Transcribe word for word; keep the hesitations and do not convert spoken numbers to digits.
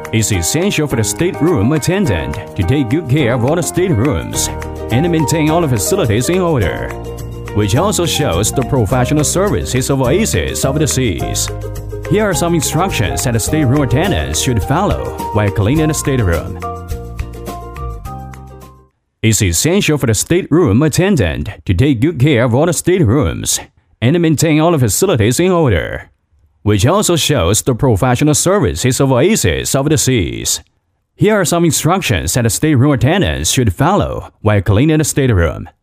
It's essential for the stateroom attendant to take good care of all the staterooms and maintain all the facilities in order, which also shows the professional services of Oasis of the Seas. Here are some instructions that the stateroom attendants should follow while cleaning the stateroom. It's essential for the stateroom attendant to take good care of all the staterooms and maintain all the facilities in order, which also shows the professional services of Oasis of the Seas. Here are some instructions that the stateroom attendants should follow while cleaning the stateroom.